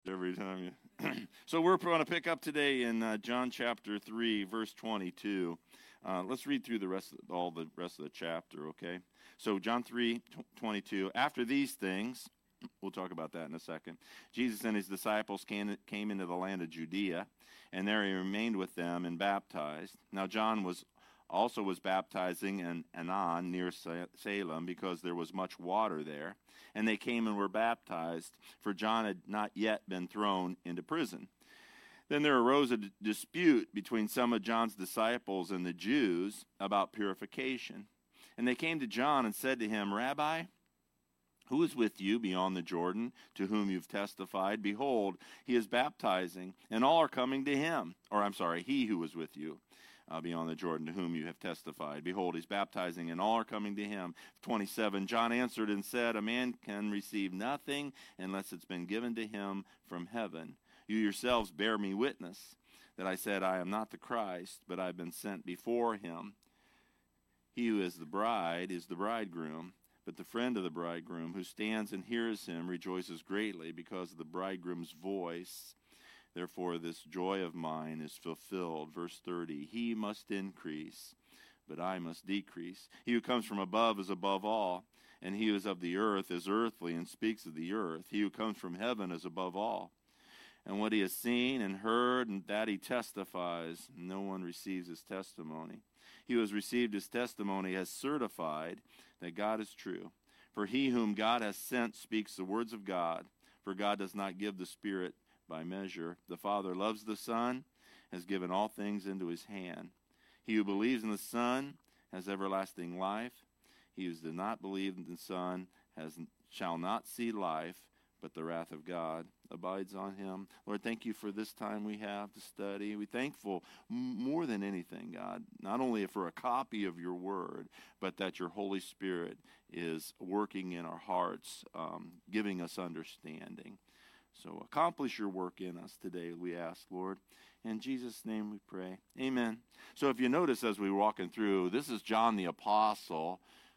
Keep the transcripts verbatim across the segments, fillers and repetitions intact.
Every time you. So we're going to pick up today in uh, John chapter three, verse twenty-two. Uh, let's read through the rest of all the rest of the chapter, okay? So John three, twenty-two. After these things, we'll talk about that in a second. Jesus and his disciples came, came into the land of Judea, and there he remained with them and baptized. Now John was also was baptizing in Anan near Salem, because there was much water there. And they came and were baptized, for John had not yet been thrown into prison. Then there arose a d- dispute between some of John's disciples and the Jews about purification. And they came to John and said to him, Rabbi, who is with you beyond the Jordan, to whom you've testified? Behold, he is baptizing, and all are coming to him. Or I'm sorry, he who was with you. Uh, beyond the Jordan, to whom you have testified. Behold, he's baptizing, and all are coming to him. twenty-seven, John answered and said, a man can receive nothing unless it's been given to him from heaven. You yourselves bear me witness that I said, I am not the Christ, but I've been sent before him. He who is the bride is the bridegroom, but the friend of the bridegroom who stands and hears him rejoices greatly because of the bridegroom's voice. Therefore, this joy of mine is fulfilled. Verse thirty, he must increase, but I must decrease. He who comes from above is above all, and he who is of the earth is earthly and speaks of the earth. He who comes from heaven is above all. And what he has seen and heard, and that he testifies, no one receives his testimony. He who has received his testimony has certified that God is true. For he whom God has sent speaks the words of God, for God does not give the Spirit by measure. The Father loves the Son, has given all things into his hand. He who believes in the Son has everlasting life. He who does not believe in the Son has shall not see life, but the wrath of God abides on him. Lord, thank you for this time we have to study. We're thankful more than anything, God, not only for a copy of your word, but that your Holy Spirit is working in our hearts, um, giving us understanding. So accomplish your work in us today, we ask, Lord. In Jesus' name we pray. Amen. So if you notice as we're walking through, this is John the Apostle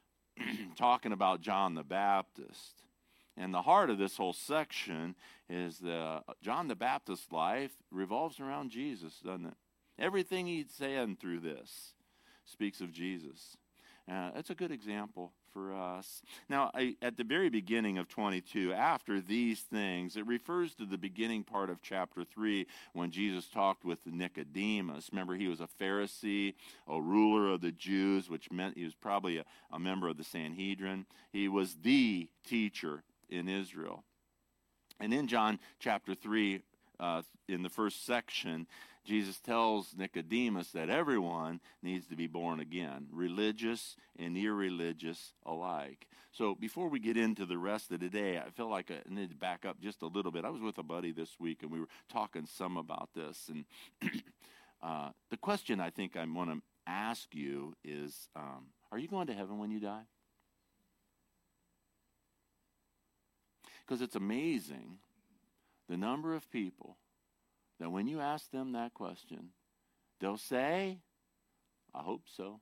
talking about John the Baptist. And the heart of this whole section is that John the Baptist's life revolves around Jesus, doesn't it? Everything he's saying through this speaks of Jesus. Uh, that's a good example for us. Now, I, at the very beginning of twenty-two, after these things, it refers to the beginning part of chapter three when Jesus talked with Nicodemus. Remember, he was a Pharisee, a ruler of the Jews, which meant he was probably a, a member of the Sanhedrin. He was the teacher in Israel. And in John chapter three, uh, in the first section, Jesus tells Nicodemus that everyone needs to be born again, religious and irreligious alike. So before we get into the rest of the day, I feel like I need to back up just a little bit. I was with a buddy this week, and we were talking some about this. And uh, the question I think I want to ask you is, um, are you going to heaven when you die? Because it's amazing the number of people that when you ask them that question, they'll say, I hope so.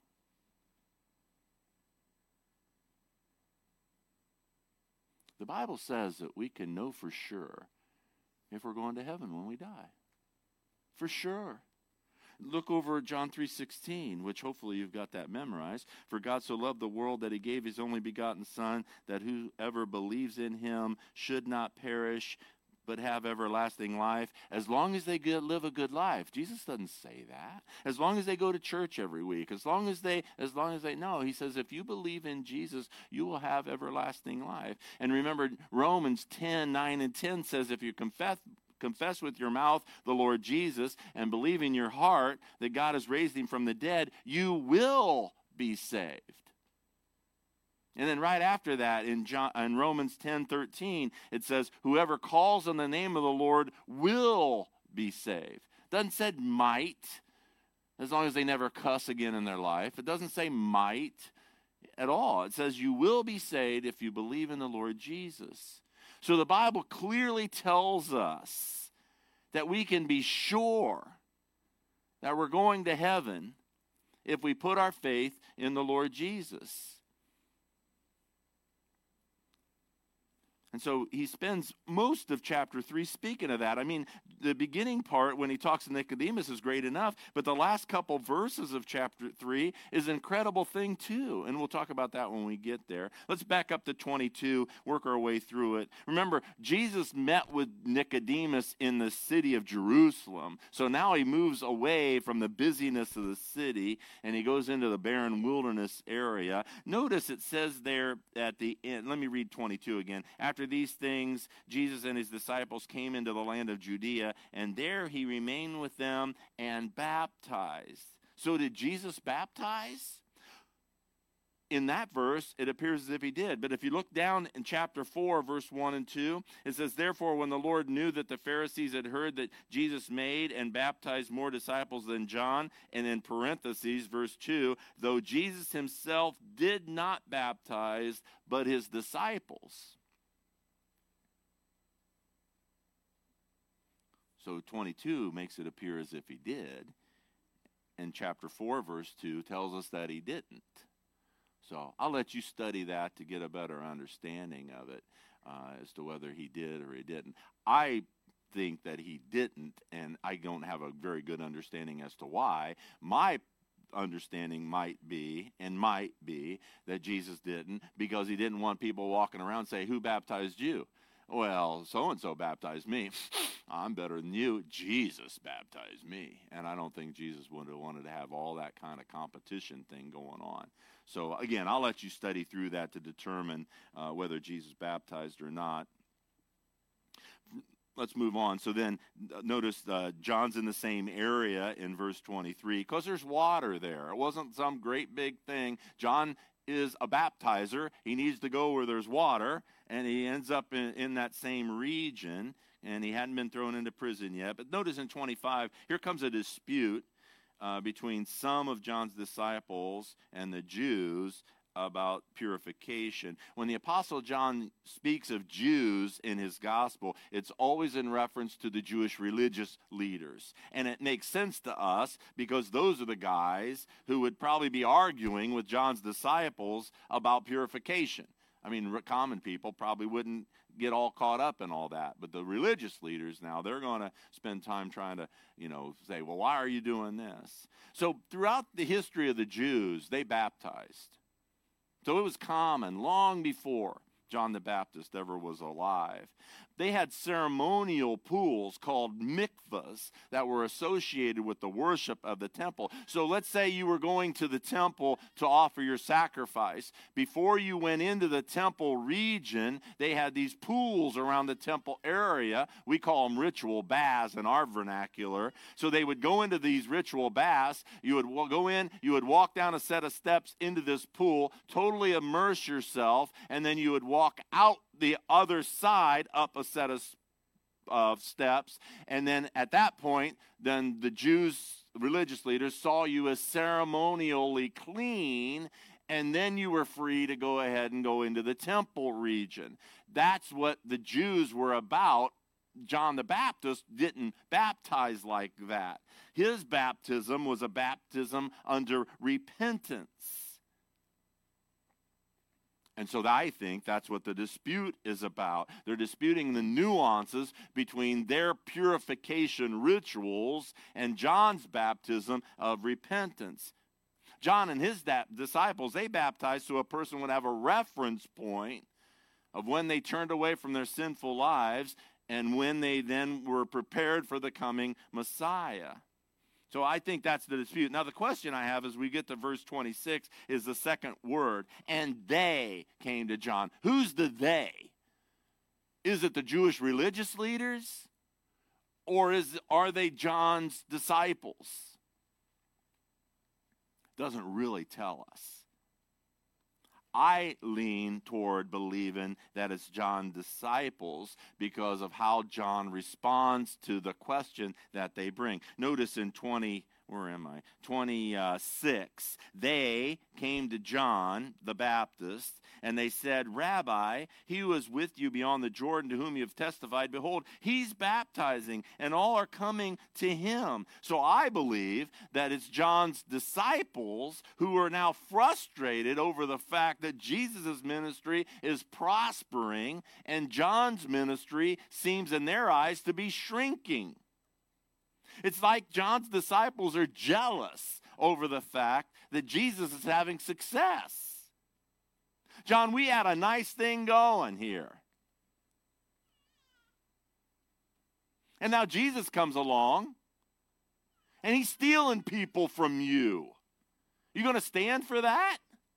The Bible says that we can know for sure if we're going to heaven when we die. For sure. Look over at John three sixteen, which hopefully you've got that memorized. For God so loved the world that he gave his only begotten Son, that whoever believes in him should not perish, but have everlasting life, as long as they get, live a good life. Jesus doesn't say that. As long as they go to church every week, as long as they, as long as they know, he says, if you believe in Jesus, you will have everlasting life. And remember, Romans ten, nine and ten says, if you confess, confess with your mouth the Lord Jesus and believe in your heart that God has raised him from the dead, you will be saved. And then right after that, in, John, in Romans ten thirteen, it says, whoever calls on the name of the Lord will be saved. Doesn't say might, as long as they never cuss again in their life. It doesn't say might at all. It says you will be saved if you believe in the Lord Jesus. So the Bible clearly tells us that we can be sure that we're going to heaven if we put our faith in the Lord Jesus. And so he spends most of chapter three speaking of that. I mean, the beginning part when he talks to Nicodemus is great enough, but the last couple verses of chapter three is an incredible thing too. And we'll talk about that when we get there. Let's back up to twenty-two, work our way through it. Remember, Jesus met with Nicodemus in the city of Jerusalem. So now he moves away from the busyness of the city and he goes into the barren wilderness area. Notice it says there at the end, let me read twenty-two again. After these things, Jesus and his disciples came into the land of Judea, and there he remained with them and baptized. So did Jesus baptize? In that verse, it appears as if he did. But if you look down in chapter four, verse one and two, it says, therefore, when the Lord knew that the Pharisees had heard that Jesus made and baptized more disciples than John, and in parentheses, verse two, though Jesus himself did not baptize, but his disciples. So twenty-two makes it appear as if he did. And chapter four, verse two tells us that he didn't. So I'll let you study that to get a better understanding of it uh, as to whether he did or he didn't. I think that he didn't, and I don't have a very good understanding as to why. My understanding might be, and might be, that Jesus didn't because he didn't want people walking around and say, who baptized you? Well, so-and-so baptized me. I'm better than you. Jesus baptized me. And I don't think Jesus would have wanted to have all that kind of competition thing going on. So, again, I'll let you study through that to determine uh, whether Jesus baptized or not. Let's move on. So then notice uh, John's in the same area in verse twenty-three because there's water there. It wasn't some great big thing. John is a baptizer. He needs to go where there's water, and he ends up in, in that same region, and he hadn't been thrown into prison yet. But notice in twenty-five, here comes a dispute uh, between some of John's disciples and the Jews about purification. When the Apostle John speaks of Jews in his gospel, it's always in reference to the Jewish religious leaders. And it makes sense to us because those are the guys who would probably be arguing with John's disciples about purification. I mean, common people probably wouldn't get all caught up in all that. But the religious leaders now, they're going to spend time trying to, you know, say, well, why are you doing this? So throughout the history of the Jews, they baptized. So it was common long before John the Baptist ever was alive. They had ceremonial pools called mikvahs that were associated with the worship of the temple. So let's say you were going to the temple to offer your sacrifice. Before you went into the temple region, they had these pools around the temple area. We call them ritual baths in our vernacular. So they would go into these ritual baths. You would go in, you would walk down a set of steps into this pool, totally immerse yourself, and then you would walk out the other side up a set of uh, steps, and then at that point, then the Jews, religious leaders, saw you as ceremonially clean, and then you were free to go ahead and go into the temple region. That's what the Jews were about. John the Baptist didn't baptize like that. His baptism was a baptism under repentance. And so I think that's what the dispute is about. They're disputing the nuances between their purification rituals and John's baptism of repentance. John and his disciples, they baptized so a person would have a reference point of when they turned away from their sinful lives and when they then were prepared for the coming Messiah. So I think that's the dispute. Now, the question I have as we get to verse twenty-six is the second word, and they came to John. Who's the they? Is it the Jewish religious leaders, or is are they John's disciples? Doesn't really tell us. I lean toward believing that it's John's disciples because of how John responds to the question that they bring. Notice in twenty, where am I? twenty-six. They came to John the Baptist, and they said, Rabbi, he who is with you beyond the Jordan, to whom you have testified, behold, he's baptizing, and all are coming to him. So I believe that it's John's disciples who are now frustrated over the fact that Jesus' ministry is prospering, and John's ministry seems in their eyes to be shrinking. It's like John's disciples are jealous over the fact that Jesus is having success. John, we had a nice thing going here. And now Jesus comes along, and he's stealing people from you. You going to stand for that?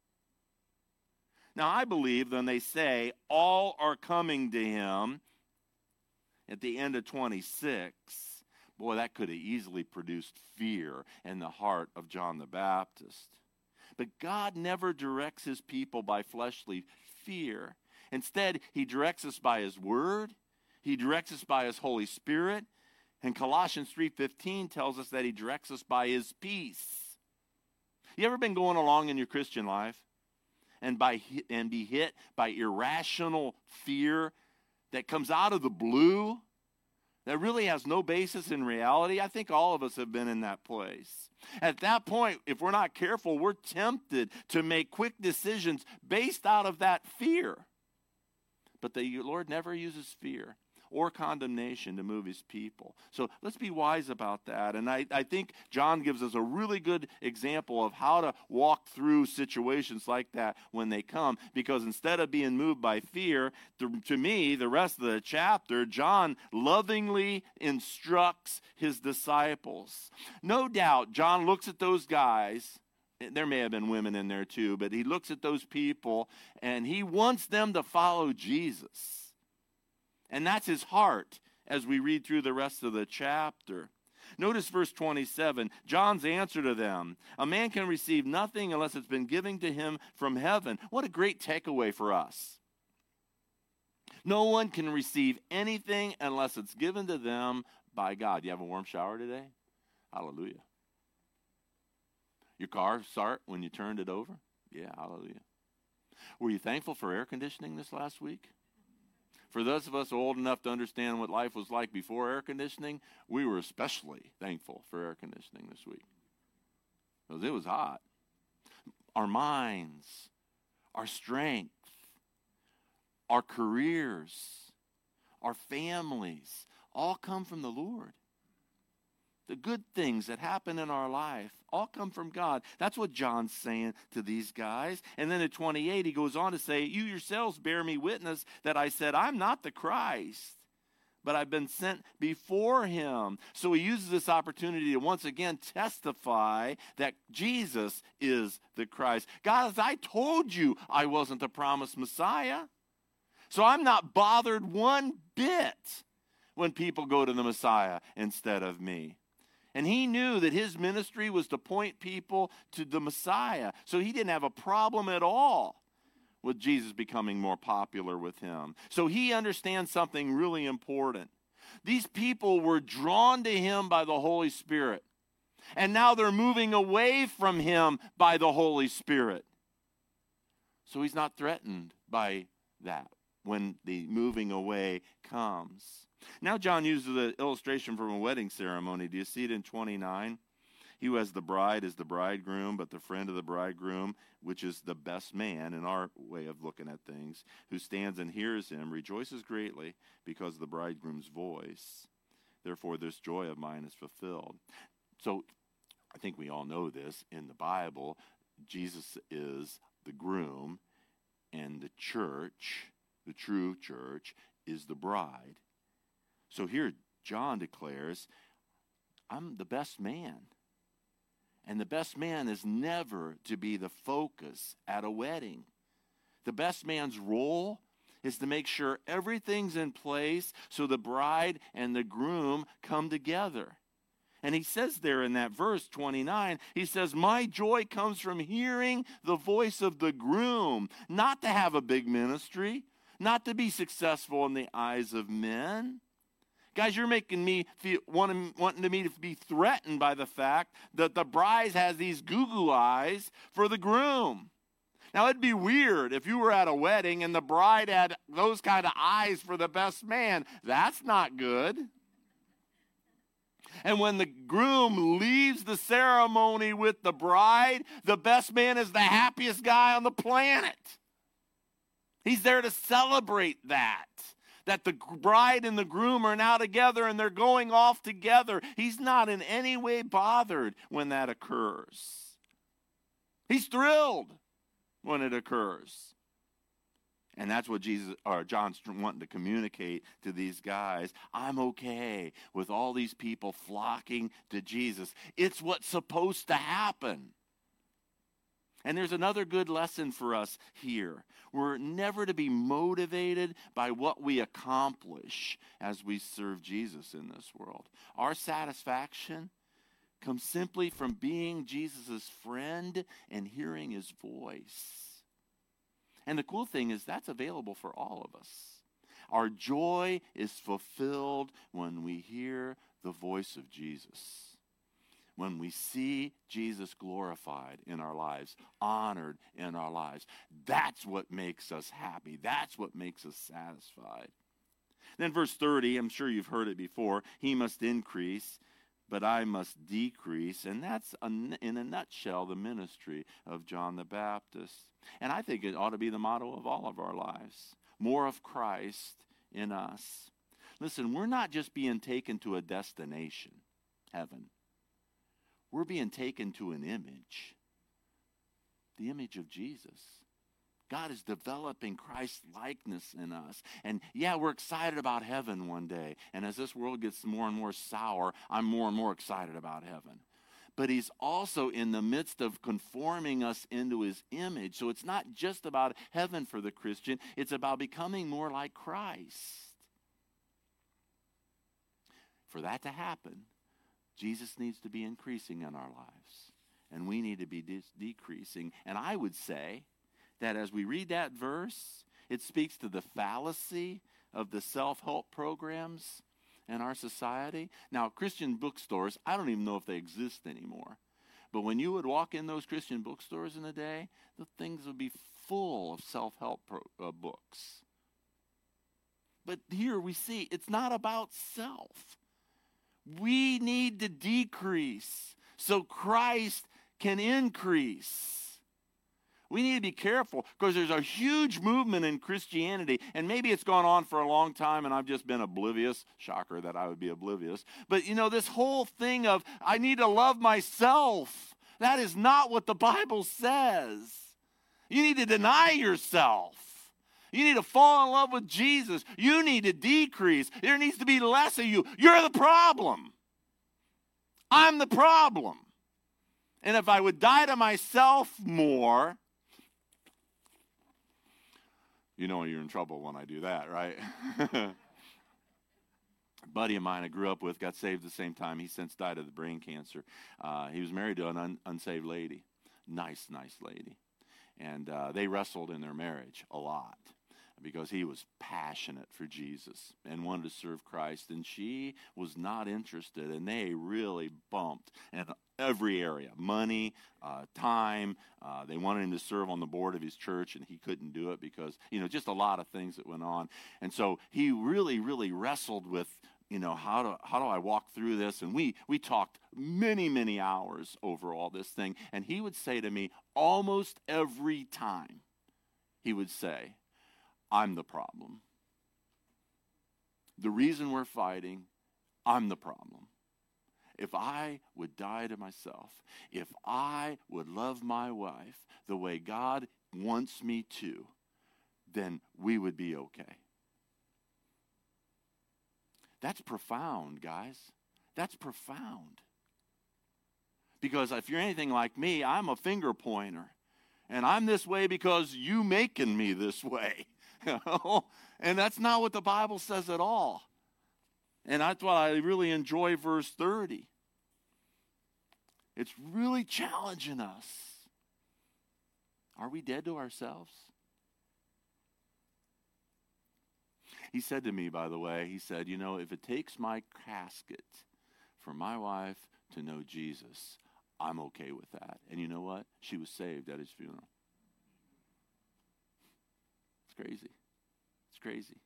Now, I believe when they say all are coming to him at the end of twenty-six, boy, that could have easily produced fear in the heart of John the Baptist. But God never directs his people by fleshly fear. Instead, he directs us by his word. He directs us by his Holy Spirit. And Colossians three fifteen tells us that he directs us by his peace. You ever been going along in your Christian life and by and be hit by irrational fear that comes out of the blue, that really has no basis in reality? I think all of us have been in that place. At that point, if we're not careful, we're tempted to make quick decisions based out of that fear. But the Lord never uses fear or condemnation to move his people. So let's be wise about that. And I, I think John gives us a really good example of how to walk through situations like that when they come, because instead of being moved by fear, to, to me, the rest of the chapter, John lovingly instructs his disciples. No doubt, John looks at those guys. There may have been women in there too, but he looks at those people and he wants them to follow Jesus. And that's his heart as we read through the rest of the chapter. Notice verse twenty-seven, John's answer to them. A man can receive nothing unless it's been given to him from heaven. What a great takeaway for us. No one can receive anything unless it's given to them by God. You have a warm shower today? Hallelujah. Your car start when you turned it over? Yeah, hallelujah. Were you thankful for air conditioning this last week? For those of us old enough to understand what life was like before air conditioning, we were especially thankful for air conditioning this week. Because it was hot. Our minds, our strength, our careers, our families, all come from the Lord. The good things that happen in our life all come from God. That's what John's saying to these guys. And then at twenty-eight, he goes on to say, you yourselves bear me witness that I said, I'm not the Christ, but I've been sent before him. So he uses this opportunity to once again testify that Jesus is the Christ. God, I told you I wasn't the promised Messiah. So I'm not bothered one bit when people go to the Messiah instead of me. And he knew that his ministry was to point people to the Messiah. So he didn't have a problem at all with Jesus becoming more popular with him. So he understands something really important. These people were drawn to him by the Holy Spirit. And now they're moving away from him by the Holy Spirit. So he's not threatened by that when the moving away comes. Now John uses an illustration from a wedding ceremony. Do you see it in twenty-nine? He who has the bride is the bridegroom, but the friend of the bridegroom, which is the best man in our way of looking at things, who stands and hears him, rejoices greatly because of the bridegroom's voice. Therefore this joy of mine is fulfilled. So I think we all know this. In the Bible, Jesus is the groom, and the church, the true church, is the bride. So here John declares, I'm the best man. And the best man is never to be the focus at a wedding. The best man's role is to make sure everything's in place so the bride and the groom come together. And he says there in that verse twenty-nine, he says, my joy comes from hearing the voice of the groom, not to have a big ministry, not to be successful in the eyes of men. Guys, you're making me feel, wanting, wanting me to be threatened by the fact that the bride has these goo-goo eyes for the groom. Now, it'd be weird if you were at a wedding and the bride had those kind of eyes for the best man. That's not good. And when the groom leaves the ceremony with the bride, the best man is the happiest guy on the planet. He's there to celebrate that, that the bride and the groom are now together and they're going off together. He's not in any way bothered when that occurs. He's thrilled when it occurs. And that's what Jesus or John's wanting to communicate to these guys. I'm okay with all these people flocking to Jesus. It's what's supposed to happen. And there's another good lesson for us here. We're never to be motivated by what we accomplish as we serve Jesus in this world. Our satisfaction comes simply from being Jesus' friend and hearing his voice. And the cool thing is that's available for all of us. Our joy is fulfilled when we hear the voice of Jesus. When we see Jesus glorified in our lives, honored in our lives. That's what makes us happy. That's what makes us satisfied. Then verse thirty, I'm sure you've heard it before. He must increase, but I must decrease. And that's, a, in a nutshell, the ministry of John the Baptist. And I think it ought to be the motto of all of our lives. More of Christ in us. Listen, we're not just being taken to a destination, heaven. We're being taken to an image. The image of Jesus. God is developing Christ's likeness in us. And yeah, we're excited about heaven one day. And as this world gets more and more sour, I'm more and more excited about heaven. But he's also in the midst of conforming us into his image. So it's not just about heaven for the Christian. It's about becoming more like Christ. For that to happen, Jesus needs to be increasing in our lives. And we need to be de- decreasing. And I would say that as we read that verse, it speaks to the fallacy of the self-help programs in our society. Now, Christian bookstores, I don't even know if they exist anymore. But when you would walk in those Christian bookstores in the day, the things would be full of self-help pro- uh, books. But here we see it's not about self. We need to decrease so Christ can increase. We need to be careful because there's a huge movement in Christianity, and maybe it's gone on for a long time and I've just been oblivious. Shocker that I would be oblivious. But you know, this whole thing of I need to love myself, that is not what the Bible says. You need to deny yourself. You need to fall in love with Jesus. You need to decrease. There needs to be less of you. You're the problem. I'm the problem. And if I would die to myself more, you know you're in trouble when I do that, right? A buddy of mine I grew up with got saved at the same time. He since died of the brain cancer. Uh, he was married to an un- unsaved lady. Nice, nice lady. And uh, they wrestled in their marriage a lot because he was passionate for Jesus and wanted to serve Christ. And she was not interested. And they really bumped in every area. Money, uh, time. Uh, they wanted him to serve on the board of his church, and he couldn't do it because, you know, just a lot of things that went on. And so he really, really wrestled with, you know, how do how do I walk through this? And we we talked many, many hours over all this thing. And he would say to me almost every time, he would say, I'm the problem. The reason we're fighting, I'm the problem. If I would die to myself, if I would love my wife the way God wants me to, then we would be okay. That's profound, guys. That's profound. Because if you're anything like me, I'm a finger pointer. And I'm this way because you making me this way. You know? And that's not what the Bible says at all. And that's why I really enjoy verse thirty. It's really challenging us. Are we dead to ourselves? He said to me, by the way, he said, you know, if it takes my casket for my wife to know Jesus, I'm okay with that. And you know what? She was saved at his funeral. It's crazy. It's crazy.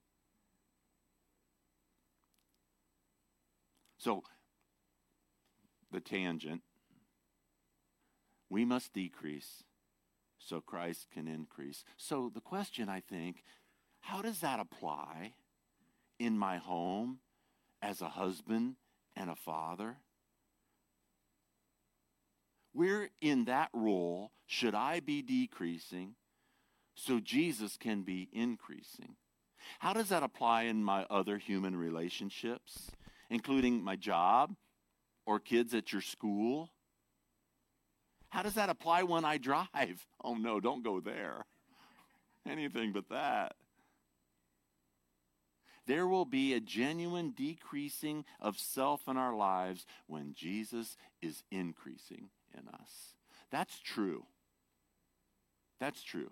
So, the tangent, we must decrease so Christ can increase. So the question, I think, how does that apply in my home as a husband and a father? Where in that role should I be decreasing so Jesus can be increasing? How does that apply in my other human relationships, including my job or kids at your school? How does that apply when I drive? Oh no, don't go there. Anything but that. There will be a genuine decreasing of self in our lives when Jesus is increasing in us. That's true. That's true.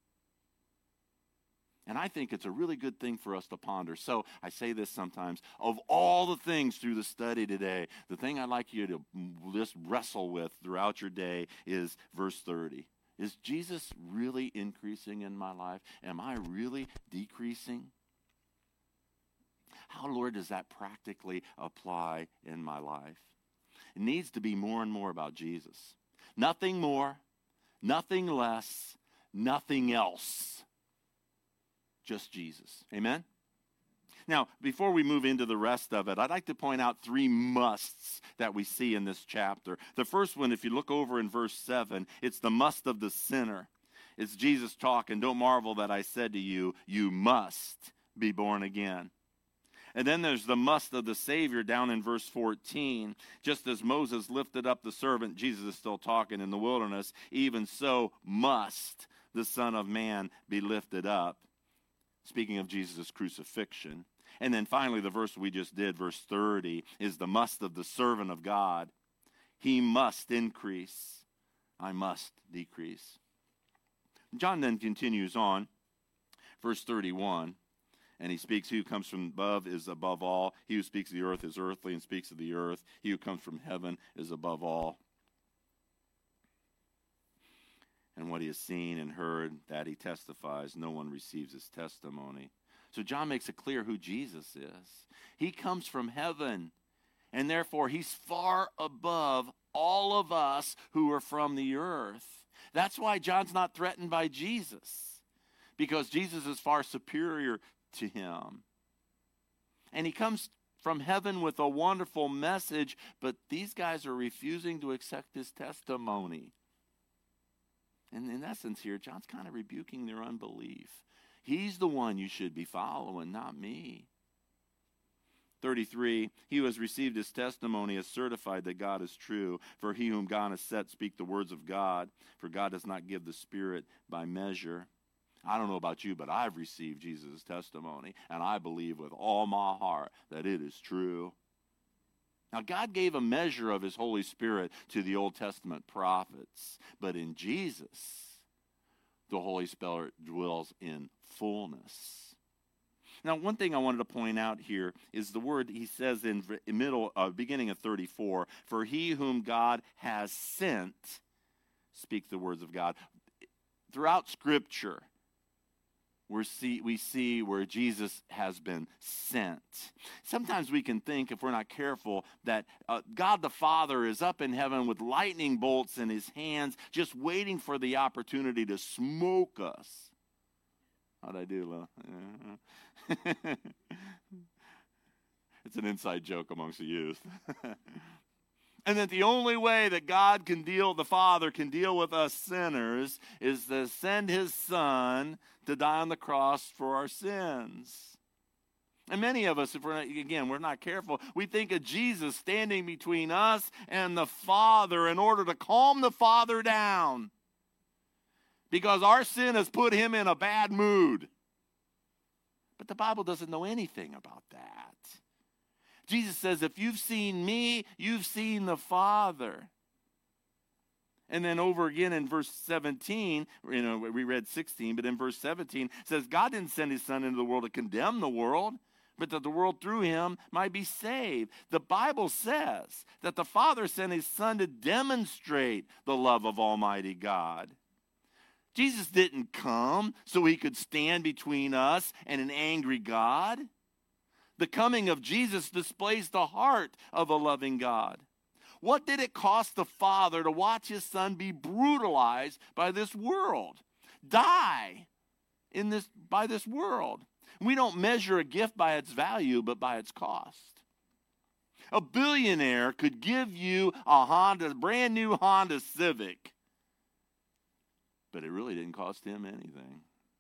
And I think it's a really good thing for us to ponder. So I say this sometimes. Of all the things through the study today, the thing I'd like you to just wrestle with throughout your day is verse thirty. Is Jesus really increasing in my life? Am I really decreasing? How, Lord, does that practically apply in my life? It needs to be more and more about Jesus. Nothing more, nothing less, nothing else. Just Jesus. Amen? Now, before we move into the rest of it, I'd like to point out three musts that we see in this chapter. The first one, if you look over in verse seven, it's the must of the sinner. It's Jesus talking, don't marvel that I said to you, you must be born again. And then there's the must of the Savior down in verse fourteen. Just as Moses lifted up the servant, Jesus is still talking in the wilderness, even so must the Son of Man be lifted up. Speaking of Jesus' crucifixion. And then finally, the verse we just did, verse thirty, is the must of the servant of God. He must increase. I must decrease. John then continues on, verse thirty-one, and he speaks, he who comes from above is above all. He who speaks of the earth is earthly and speaks of the earth. He who comes from heaven is above all. And what he has seen and heard, that he testifies, no one receives his testimony. So John makes it clear who Jesus is. He comes from heaven, and therefore he's far above all of us who are from the earth. That's why John's not threatened by Jesus, because Jesus is far superior to him. And he comes from heaven with a wonderful message, but these guys are refusing to accept his testimony. And in essence here, John's kind of rebuking their unbelief. He's the one you should be following, not me. thirty-three, he who has received his testimony is certified that God is true. For he whom God has set speak the words of God. For God does not give the Spirit by measure. I don't know about you, but I've received Jesus' testimony, and I believe with all my heart that it is true. Now, God gave a measure of his Holy Spirit to the Old Testament prophets, but in Jesus, the Holy Spirit dwells in fullness. Now, one thing I wanted to point out here is the word he says in the middle, uh, beginning of thirty-four, for he whom God has sent, speak the words of God. Throughout Scripture, we see, we see where Jesus has been sent. Sometimes we can think, if we're not careful, that uh, God the Father is up in heaven with lightning bolts in his hands, just waiting for the opportunity to smoke us. How'd I do, Lo? It's an inside joke amongst the youth. And that the only way that God can deal, the Father can deal with us sinners, is to send his Son to die on the cross for our sins. And many of us, if we're not, again, we're not careful, we think of Jesus standing between us and the Father in order to calm the Father down, because our sin has put him in a bad mood. But the Bible doesn't know anything about that. Jesus says, if you've seen me, you've seen the Father. And then over again in verse seventeen, you know, we read sixteen, but in verse seventeen, it says, God didn't send his son into the world to condemn the world, but that the world through him might be saved. The Bible says that the Father sent his son to demonstrate the love of Almighty God. Jesus didn't come so he could stand between us and an angry God. The coming of Jesus displays the heart of a loving God. What did it cost the Father to watch his son be brutalized by this world? Die in this by this world. We don't measure a gift by its value, but by its cost. A billionaire could give you a Honda, a brand new Honda Civic, but it really didn't cost him anything.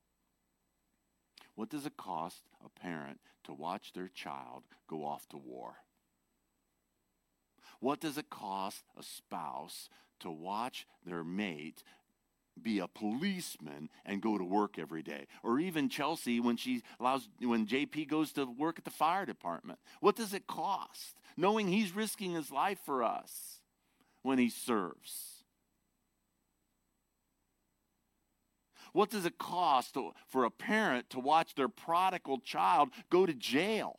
What does it cost a parent to watch their child go off to war? What does it cost a spouse to watch their mate be a policeman and go to work every day? Or even Chelsea when she allows when J P goes to work at the fire department. What does it cost knowing he's risking his life for us when he serves? What does it cost to, for a parent to watch their prodigal child go to jail?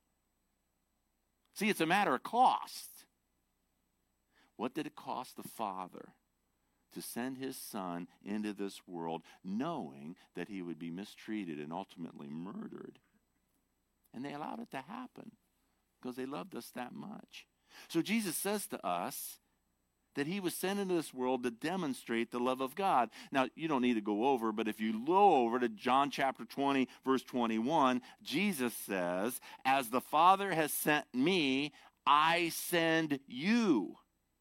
See, it's a matter of cost. What did it cost the Father to send his son into this world knowing that he would be mistreated and ultimately murdered? And they allowed it to happen because they loved us that much. So Jesus says to us that he was sent into this world to demonstrate the love of God. Now, you don't need to go over, but if you go over to John chapter twenty, verse twenty-one, Jesus says, as the Father has sent me, I send you.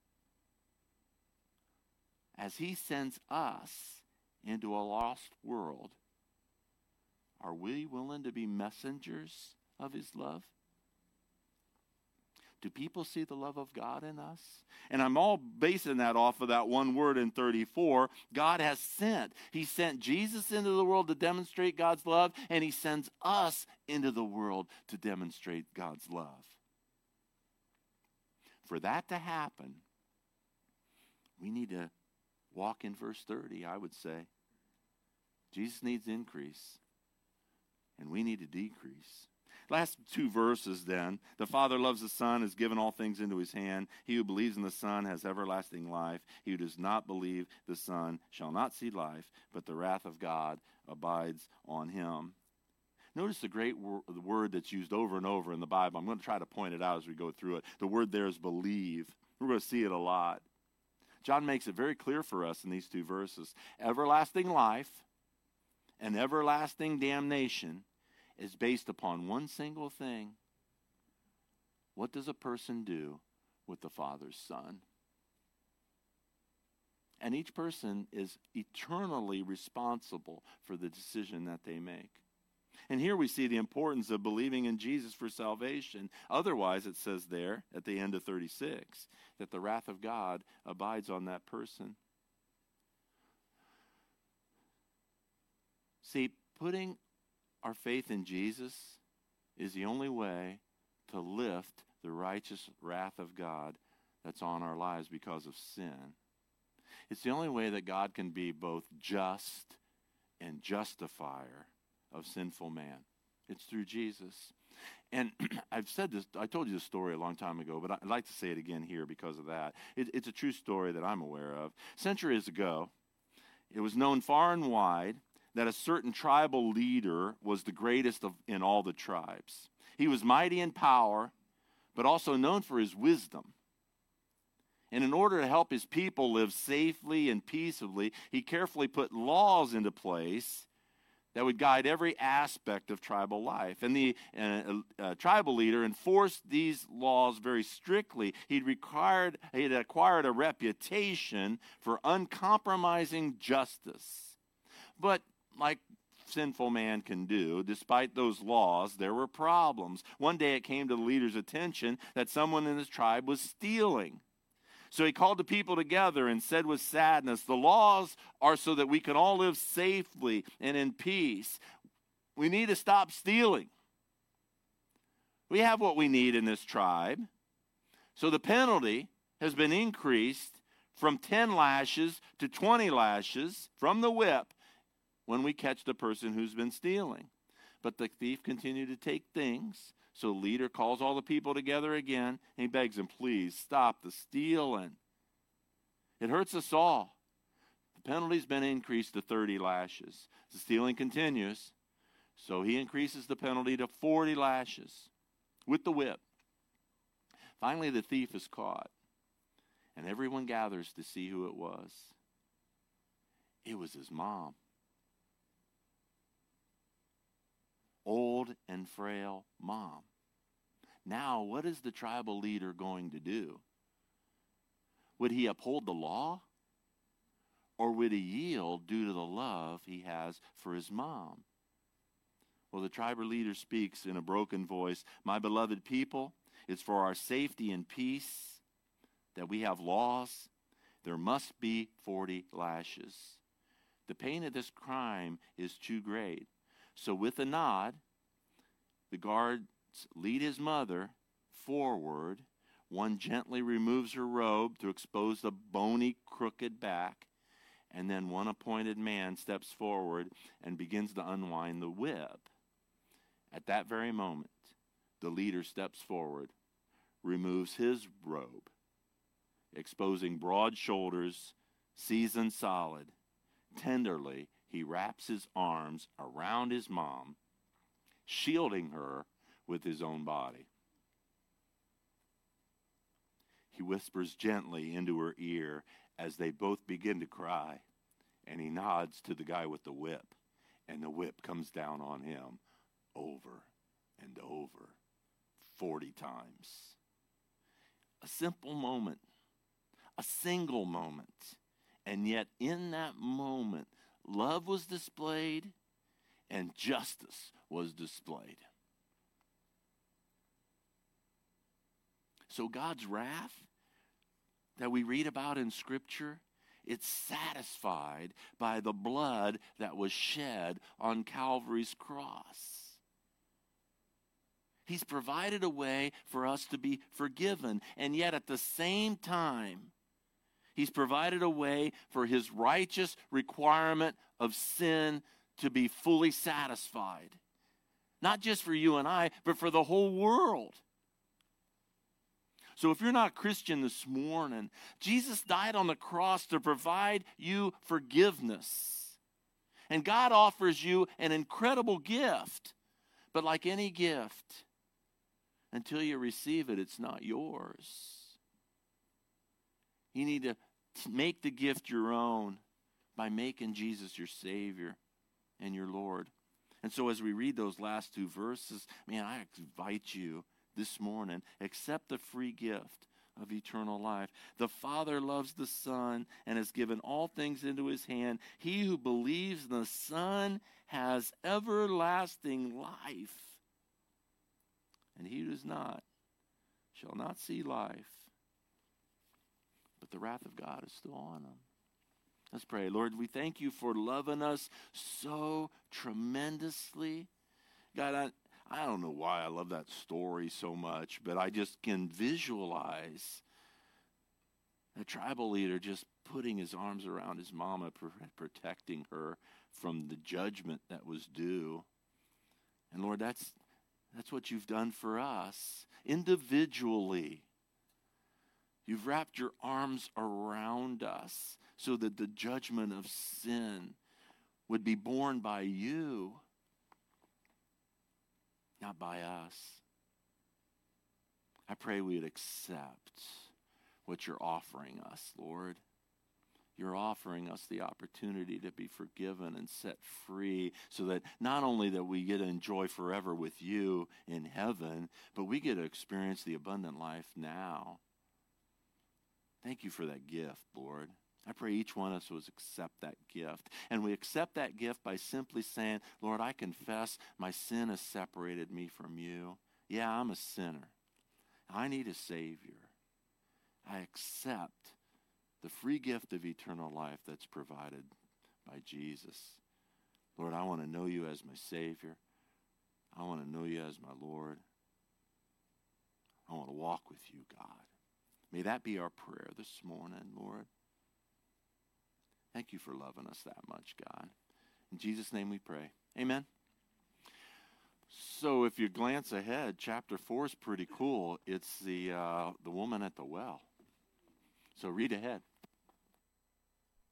As he sends us into a lost world, are we willing to be messengers of his love? Do people see the love of God in us? And I'm all basing that off of that one word in thirty-four. God has sent. He sent Jesus into the world to demonstrate God's love, and he sends us into the world to demonstrate God's love. For that to happen, we need to walk in verse thirty, I would say. Jesus needs increase, and we need to decrease. Last two verses then. The Father loves the Son, has given all things into his hand. He who believes in the Son has everlasting life. He who does not believe the Son shall not see life, but the wrath of God abides on him. Notice the great wor- the word that's used over and over in the Bible. I'm going to try to point it out as we go through it. The word there is believe. We're going to see it a lot. John makes it very clear for us in these two verses. Everlasting life and everlasting damnation is based upon one single thing. What does a person do with the Father's Son? And each person is eternally responsible for the decision that they make. And here we see the importance of believing in Jesus for salvation. Otherwise, it says there at the end of thirty-six that the wrath of God abides on that person. See, putting our faith in Jesus is the only way to lift the righteous wrath of God that's on our lives because of sin. It's the only way that God can be both just and justifier of sinful man. It's through Jesus. And I've said this, I told you this story a long time ago, but I'd like to say it again here because of that. It, it's a true story that I'm aware of. Centuries ago, it was known far and wide that a certain tribal leader was the greatest of, in all the tribes. He was mighty in power, but also known for his wisdom. And in order to help his people live safely and peaceably, he carefully put laws into place that would guide every aspect of tribal life. And the uh, uh, tribal leader enforced these laws very strictly. He'd required, he'd acquired a reputation for uncompromising justice. But like sinful man can do, despite those laws, there were problems. One day it came to the leader's attention that someone in his tribe was stealing. So he called the people together and said with sadness, the laws are so that we can all live safely and in peace. We need to stop stealing. We have what we need in this tribe. So the penalty has been increased from ten lashes to twenty lashes from the whip when we catch the person who's been stealing. But the thief continued to take things. So the leader calls all the people together again, and he begs them, please stop the stealing. It hurts us all. The penalty's been increased to thirty lashes. The stealing continues, so he increases the penalty to forty lashes with the whip. Finally, the thief is caught, and everyone gathers to see who it was. It was his mom. Old and frail mom. Now, what is the tribal leader going to do? Would he uphold the law? Or would he yield due to the love he has for his mom? Well, the tribal leader speaks in a broken voice. My beloved people, it's for our safety and peace that we have laws. There must be forty lashes. The pain of this crime is too great. So with a nod, the guards lead his mother forward. One gently removes her robe to expose the bony, crooked back. And then one appointed man steps forward and begins to unwind the whip. At that very moment, the leader steps forward, removes his robe, exposing broad shoulders, seasoned solid. Tenderly, he wraps his arms around his mom, shielding her with his own body. He whispers gently into her ear as they both begin to cry, and he nods to the guy with the whip, and the whip comes down on him over and over, forty times. A simple moment, a single moment, and yet in that moment, love was displayed and justice was displayed. So God's wrath that we read about in Scripture, it's satisfied by the blood that was shed on Calvary's cross. He's provided a way for us to be forgiven, and yet at the same time, He's provided a way for His righteous requirement of sin to be fully satisfied. Not just for you and I, but for the whole world. So if you're not a Christian this morning, Jesus died on the cross to provide you forgiveness. And God offers you an incredible gift. But like any gift, until you receive it, it's not yours. You need to make the gift your own by making Jesus your Savior and your Lord. And so as we read those last two verses, man, I invite you this morning, accept the free gift of eternal life. The Father loves the Son and has given all things into His hand. He who believes in the Son has everlasting life. And he who does not shall not see life, but the wrath of God is still on him. Let's pray. Lord, we thank you for loving us so tremendously. God, I I don't know why I love that story so much, but I just can visualize a tribal leader just putting his arms around his mama, protecting her from the judgment that was due. And Lord, that's that's what you've done for us individually. You've wrapped your arms around us so that the judgment of sin would be borne by you, not by us. I pray we would accept what you're offering us, Lord. You're offering us the opportunity to be forgiven and set free so that not only that we get to enjoy forever with you in heaven, but we get to experience the abundant life now. Thank you for that gift, Lord. I pray each one of us would accept that gift. And we accept that gift by simply saying, Lord, I confess my sin has separated me from you. Yeah, I'm a sinner. I need a Savior. I accept the free gift of eternal life that's provided by Jesus. Lord, I want to know you as my Savior. I want to know you as my Lord. I want to walk with you, God. May that be our prayer this morning, Lord. Thank you for loving us that much, God. In Jesus' name we pray. Amen. So if you glance ahead, chapter four is pretty cool. It's the uh, the woman at the well. So read ahead.